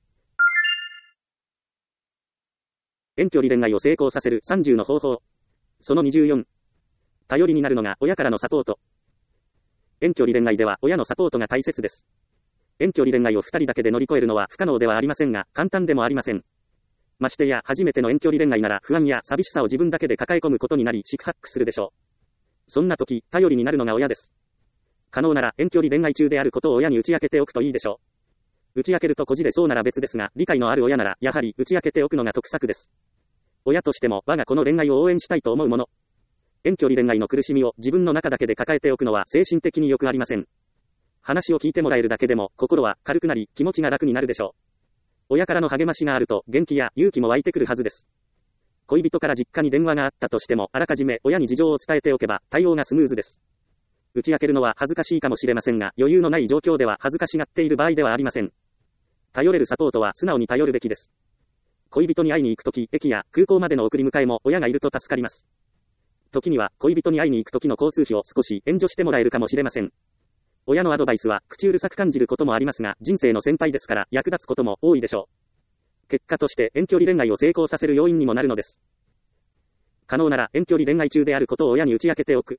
遠距離恋愛を成功させるさんじゅうの方法。そのにじゅうよん。頼りになるのが親からのサポート。遠距離恋愛では親のサポートが大切です。遠距離恋愛をふたりだけで乗り越えるのは不可能ではありませんが、簡単でもありません。ましてや初めての遠距離恋愛なら不安や寂しさを自分だけで抱え込むことになり四苦八苦するでしょう。そんな時、頼りになるのが親です。可能なら遠距離恋愛中であることを親に打ち明けておくといいでしょう。打ち明けるとこじれそうなら別ですが、理解のある親ならやはり打ち明けておくのが得策です。親としても我が子の恋愛を応援したいと思うもの。 遠距離恋愛の苦しみを自分の中だけで抱えておくのは精神的に良くありません。話を聞いてもらえるだけでも心は軽くなり気持ちが楽になるでしょう。親からの励ましがあると元気や勇気も湧いてくるはずです。恋人から実家に電話があったとしてもあらかじめ親に事情を伝えておけば対応がスムーズです。打ち明けるのは恥ずかしいかもしれませんが余裕のない状況では恥ずかしがっている場合ではありません。頼れるサポートは素直に頼るべきです。恋人に会いに行くとき、駅や空港までの送り迎えも親がいると助かります。時には恋人に会いに行くときの交通費を少し援助してもらえるかもしれません。親のアドバイスは口うるさく感じることもありますが、人生の先輩ですから役立つことも多いでしょう。結果として遠距離恋愛を成功させる要因にもなるのです。可能なら遠距離恋愛中であることを親に打ち明けておく。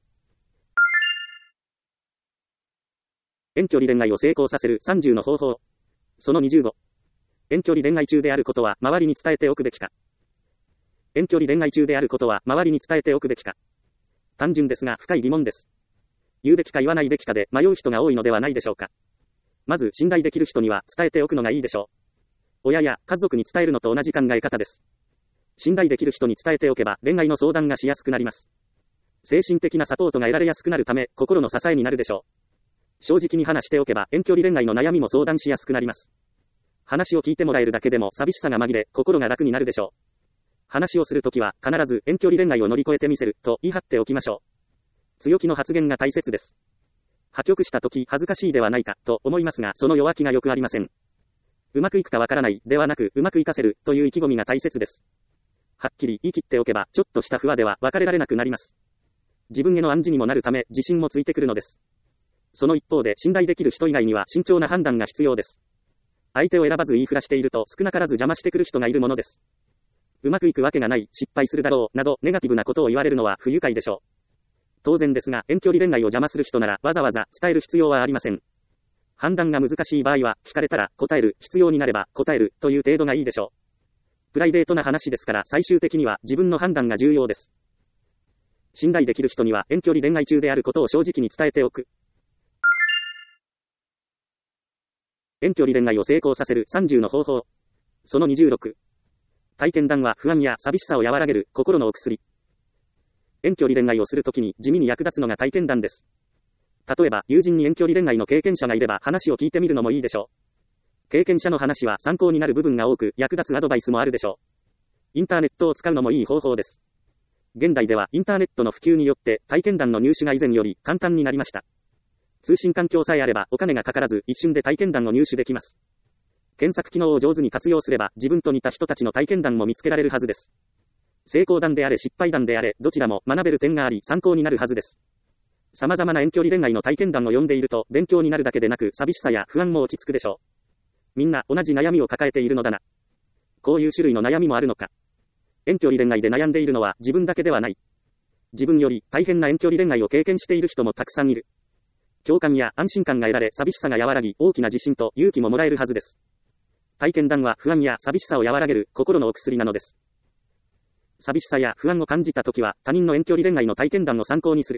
遠距離恋愛を成功させるさんじゅうの方法。そのにじゅうご。遠距離恋愛中であることは周りに伝えておくべきか。遠距離恋愛中であることは周りに伝えておくべきか。単純ですが深い疑問です。言うべきか言わないべきかで迷う人が多いのではないでしょうか。まず信頼できる人には伝えておくのがいいでしょう。親や家族に伝えるのと同じ考え方です。信頼できる人に伝えておけば恋愛の相談がしやすくなります。精神的なサポートが得られやすくなるため心の支えになるでしょう。正直に話しておけば遠距離恋愛の悩みも相談しやすくなります。話を聞いてもらえるだけでも寂しさが紛れ心が楽になるでしょう。話をするときは必ず遠距離恋愛を乗り越えてみせると言い張っておきましょう。強気の発言が大切です。破局したとき恥ずかしいではないかと思いますがその弱気がよくありません。うまくいくかわからないではなくうまくいかせるという意気込みが大切です。はっきり言い切っておけばちょっとした不和では別れられなくなります。自分への暗示にもなるため自信もついてくるのです。その一方で信頼できる人以外には慎重な判断が必要です。相手を選ばず言いふらしていると少なからず邪魔してくる人がいるものです。うまくいくわけがない、失敗するだろうなどネガティブなことを言われるのは不愉快でしょう。当然ですが遠距離恋愛を邪魔する人ならわざわざ伝える必要はありません。判断が難しい場合は聞かれたら答える、必要になれば答えるという程度がいいでしょう。プライベートな話ですから最終的には自分の判断が重要です。信頼できる人には遠距離恋愛中であることを正直に伝えておく。遠距離恋愛を成功させるさんじゅうの方法。そのにじゅうろく。体験談は不安や寂しさを和らげる心のお薬。遠距離恋愛をするときに地味に役立つのが体験談です。例えば友人に遠距離恋愛の経験者がいれば話を聞いてみるのもいいでしょう。経験者の話は参考になる部分が多く役立つアドバイスもあるでしょう。インターネットを使うのもいい方法です。現代ではインターネットの普及によって体験談の入手が以前より簡単になりました。通信環境さえあればお金がかからず一瞬で体験談を入手できます。検索機能を上手に活用すれば自分と似た人たちの体験談も見つけられるはずです。成功談であれ失敗談であれどちらも学べる点があり参考になるはずです。様々な遠距離恋愛の体験談を読んでいると勉強になるだけでなく寂しさや不安も落ち着くでしょう。みんな同じ悩みを抱えているのだな。こういう種類の悩みもあるのか。遠距離恋愛で悩んでいるのは自分だけではない。自分より大変な遠距離恋愛を経験している人もたくさんいる。共感や安心感が得られ寂しさが和らぎ大きな自信と勇気ももらえるはずです。体験談は不安や寂しさを和らげる心のお薬なのです。寂しさや不安を感じたときは他人の遠距離恋愛の体験談を参考にする。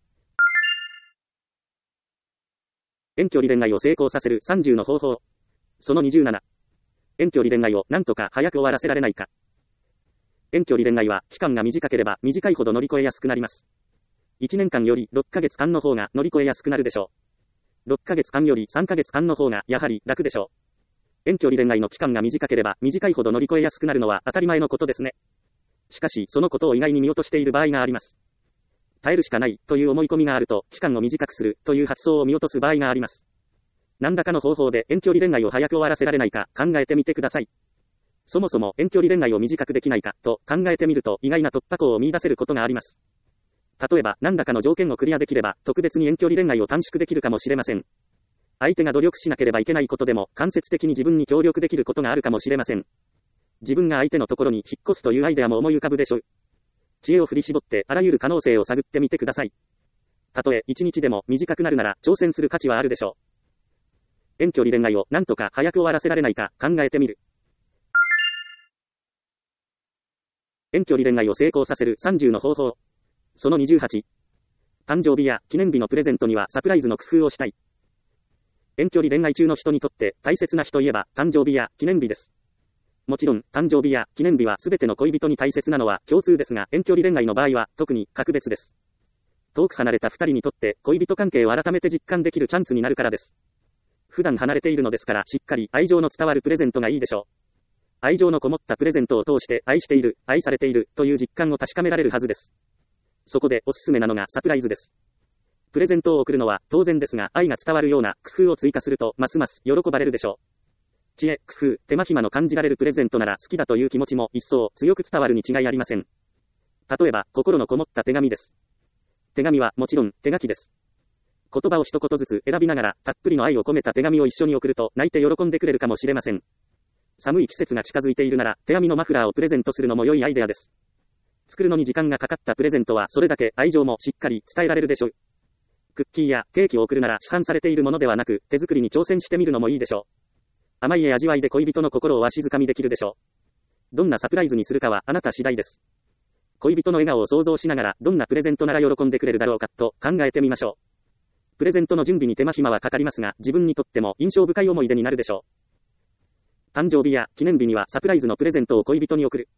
遠距離恋愛を成功させるさんじゅうの方法。そのにじゅうなな。遠距離恋愛をなんとか早く終わらせられないか。遠距離恋愛は期間が短ければ短いほど乗り越えやすくなります。いちねんかんよりろっかげつかんの方が乗り越えやすくなるでしょう。ろっかげつかんよりさんかげつかんの方がやはり楽でしょう。遠距離恋愛の期間が短ければ短いほど乗り越えやすくなるのは当たり前のことですね。しかしそのことを意外に見落としている場合があります。耐えるしかないという思い込みがあると期間を短くするという発想を見落とす場合があります。何らかの方法で遠距離恋愛を早く終わらせられないか考えてみてください。そもそも遠距離恋愛を短くできないかと考えてみると意外な突破口を見出せることがあります。例えば何らかの条件をクリアできれば特別に遠距離恋愛を短縮できるかもしれません。相手が努力しなければいけないことでも間接的に自分に協力できることがあるかもしれません。自分が相手のところに引っ越すというアイデアも思い浮かぶでしょう。知恵を振り絞ってあらゆる可能性を探ってみてください。たとえ一日でも短くなるなら挑戦する価値はあるでしょう。遠距離恋愛をなんとか早く終わらせられないか考えてみる。遠距離恋愛を成功させるさんじゅうの方法。そのにじゅうはち。誕生日や記念日のプレゼントにはサプライズの工夫をしたい。遠距離恋愛中の人にとって大切な日といえば誕生日や記念日です。 もちろん、誕生日や記念日はすべての恋人に大切なのは共通ですが、遠距離恋愛の場合は特に格別です。遠く離れた二人にとって恋人関係を改めて実感できるチャンスになるからです。普段離れているのですから、しっかり愛情の伝わるプレゼントがいいでしょう。愛情のこもったプレゼントを通して愛している、愛されているという実感を確かめられるはずです。そこでおすすめなのがサプライズです。プレゼントを贈るのは当然ですが、愛が伝わるような工夫を追加するとますます喜ばれるでしょう。知恵、工夫、手間暇の感じられるプレゼントなら好きだという気持ちも一層強く伝わるに違いありません。例えば、心のこもった手紙です。手紙はもちろん手書きです。言葉を一言ずつ選びながらたっぷりの愛を込めた手紙を一緒に送ると泣いて喜んでくれるかもしれません。寒い季節が近づいているなら手編みのマフラーをプレゼントするのも良いアイデアです。作るのに時間がかかったプレゼントはそれだけ愛情もしっかり伝えられるでしょう。クッキーやケーキを送るなら市販されているものではなく手作りに挑戦してみるのもいいでしょう。甘い味わいで恋人の心をわしづかみできるでしょう。どんなサプライズにするかはあなた次第です。恋人の笑顔を想像しながらどんなプレゼントなら喜んでくれるだろうかと考えてみましょう。プレゼントの準備に手間暇はかかりますが、自分にとっても印象深い思い出になるでしょう。誕生日や記念日にはサプライズのプレゼントを恋人に贈る。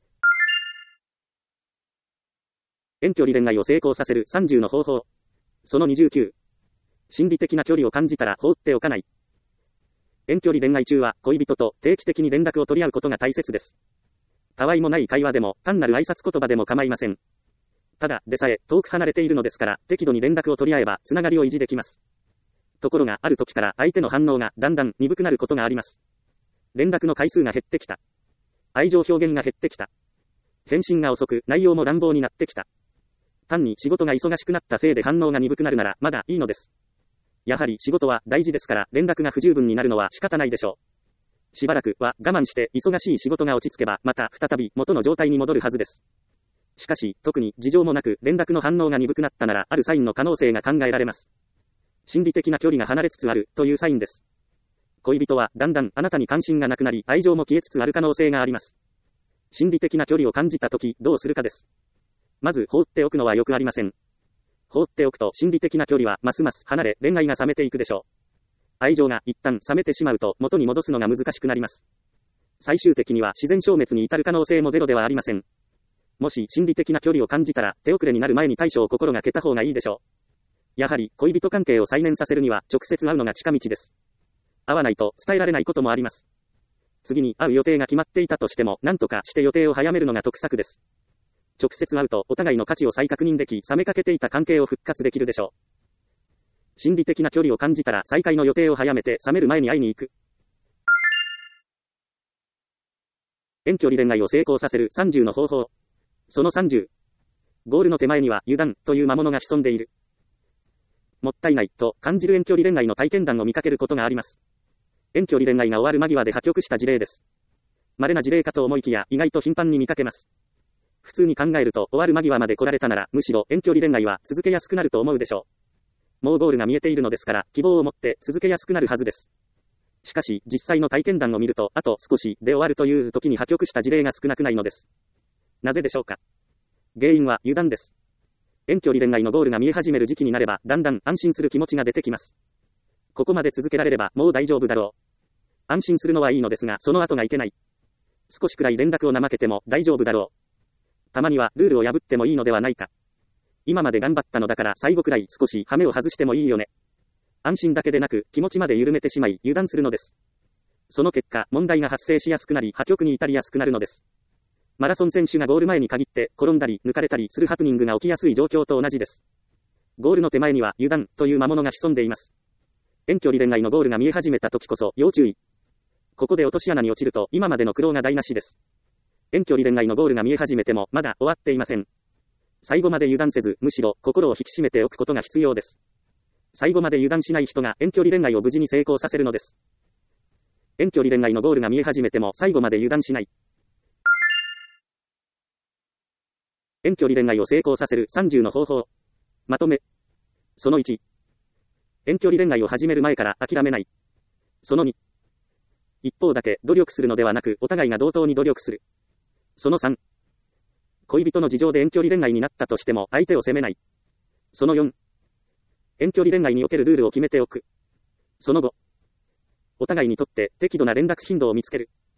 遠距離恋愛を成功させるさんじゅうの方法。そのにじゅうきゅう。心理的な距離を感じたら放っておかない。遠距離恋愛中は恋人と定期的に連絡を取り合うことが大切です。たわいもない会話でも単なる挨拶言葉でも構いません。ただでさえ遠く離れているのですから適度に連絡を取り合えばつながりを維持できます。ところがある時から相手の反応がだんだん鈍くなることがあります。連絡の回数が減ってきた。愛情表現が減ってきた。返信が遅く内容も乱暴になってきた。単に仕事が忙しくなったせいで反応が鈍くなるならまだいいのです。やはり仕事は大事ですから連絡が不十分になるのは仕方ないでしょう。しばらくは我慢して忙しい仕事が落ち着けばまた再び元の状態に戻るはずです。しかし、特に事情もなく連絡の反応が鈍くなったならあるサインの可能性が考えられます。心理的な距離が離れつつあるというサインです。恋人はだんだんあなたに関心がなくなり愛情も消えつつある可能性があります。心理的な距離を感じたときどうするかです。まず放っておくのはよくありません。放っておくと心理的な距離はますます離れ恋愛が冷めていくでしょう。愛情が一旦冷めてしまうと元に戻すのが難しくなります。最終的には自然消滅に至る可能性もゼロではありません。もし心理的な距離を感じたら手遅れになる前に対処を心がけた方がいいでしょう。やはり恋人関係を再燃させるには直接会うのが近道です。会わないと伝えられないこともあります。次に会う予定が決まっていたとしても何とかして予定を早めるのが得策です。直接会うとお互いの価値を再確認でき冷めかけていた関係を復活できるでしょう。心理的な距離を感じたら再会の予定を早めて冷める前に会いに行く。遠距離恋愛を成功させるさんじゅうの方法。そのさんじゅう。ゴールの手前には油断という魔物が潜んでいる。もったいないと感じる遠距離恋愛の体験談を見かけることがあります。遠距離恋愛が終わる間際で破局した事例です。稀な事例かと思いきや意外と頻繁に見かけます。普通に考えると終わる間際まで来られたならむしろ遠距離恋愛は続けやすくなると思うでしょう。もうゴールが見えているのですから希望を持って続けやすくなるはずです。しかし実際の体験談を見るとあと少しで終わるという時に破局した事例が少なくないのです。なぜでしょうか。原因は油断です。遠距離恋愛のゴールが見え始める時期になればだんだん安心する気持ちが出てきます。ここまで続けられればもう大丈夫だろう。安心するのはいいのですがその後がいけない。少しくらい連絡を怠けても大丈夫だろう。たまにはルールを破ってもいいのではないか。今まで頑張ったのだから最後くらい少し羽目を外してもいいよね。安心だけでなく気持ちまで緩めてしまい油断するのです。その結果問題が発生しやすくなり破局に至りやすくなるのです。マラソン選手がゴール前に限って転んだり抜かれたりするハプニングが起きやすい状況と同じです。ゴールの手前には油断という魔物が潜んでいます。遠距離恋愛のゴールが見え始めた時こそ要注意。ここで落とし穴に落ちると今までの苦労が台無しです。遠距離恋愛のゴールが見え始めてもまだ終わっていません。最後まで油断せずむしろ心を引き締めておくことが必要です。最後まで油断しない人が遠距離恋愛を無事に成功させるのです。遠距離恋愛のゴールが見え始めても最後まで油断しない。遠距離恋愛を成功させるさんじゅうの方法。まとめ。そのいち。遠距離恋愛を始める前から諦めない。そのに。一方だけ努力するのではなくお互いが同等に努力する。そのさん。恋人の事情で遠距離恋愛になったとしても相手を責めない。そのよん。遠距離恋愛におけるルールを決めておく。そのご。お互いにとって適度な連絡頻度を見つける。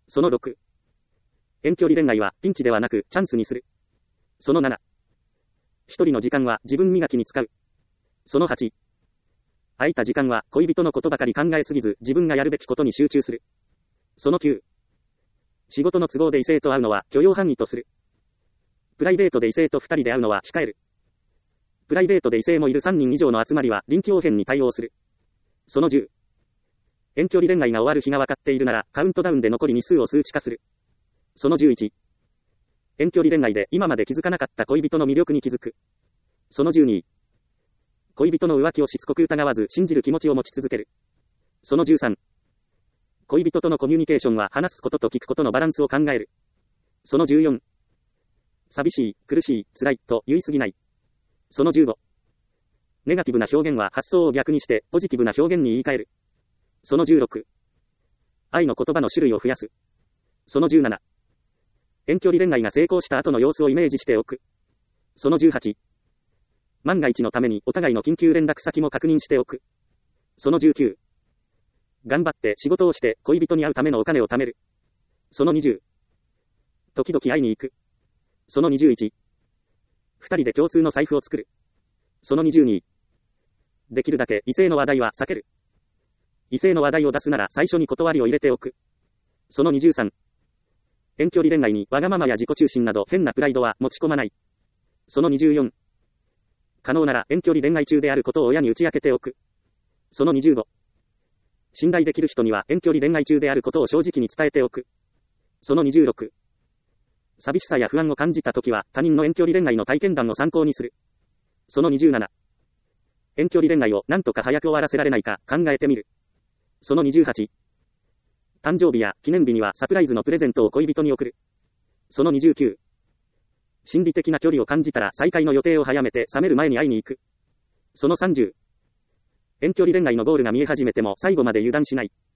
そのろく、遠距離恋愛はピンチではなくチャンスにする。そのなな、一人の時間は自分磨きに使う。そのはち、空いた時間は恋人のことばかり考えすぎず自分がやるべきことに集中する。そのきゅう、仕事の都合で異性と会うのは許容範囲とする。プライベートで異性と二人で会うのは控える。プライベートで異性もいるさんにん以上の集まりは臨機応変に対応する。そのじゅう、遠距離恋愛が終わる日が分かっているならカウントダウンで残り日数を数値化する。そのじゅういち、遠距離恋愛で今まで気づかなかった恋人の魅力に気づく。そのじゅうに、恋人の浮気をしつこく疑わず信じる気持ちを持ち続ける。そのじゅうさん、恋人とのコミュニケーションは話すことと聞くことのバランスを考える。そのじゅうよん、寂しい、苦しい、辛いと言い過ぎない。そのじゅうご、ネガティブな表現は発想を逆にしてポジティブな表現に言い換える。そのじゅうろく、愛の言葉の種類を増やす。そのじゅうなな、遠距離恋愛が成功した後の様子をイメージしておく。そのじゅうはち、万が一のためにお互いの緊急連絡先も確認しておく。そのじゅうきゅう、頑張って仕事をして恋人に会うためのお金を貯める。そのにじゅう、時々会いに行く。そのにじゅういち、二人で共通の財布を作る。そのにじゅうに、できるだけ異性の話題は避ける。異性の話題を出すなら最初に断りを入れておく。そのにじゅうさん、遠距離恋愛にわがままや自己中心など変なプライドは持ち込まない。そのにじゅうよん、可能なら遠距離恋愛中であることを親に打ち明けておく。そのにじゅうご、信頼できる人には遠距離恋愛中であることを正直に伝えておく。そのにじゅうろく、寂しさや不安を感じたときは他人の遠距離恋愛の体験談を参考にする。そのにじゅうなな、遠距離恋愛を何とか早く終わらせられないか考えてみる。そのにじゅうはち、誕生日や記念日にはサプライズのプレゼントを恋人に贈る。そのにじゅうきゅう、心理的な距離を感じたら再会の予定を早めて冷める前に会いに行く。そのさんじゅう、遠距離恋愛のゴールが見え始めても最後まで油断しない。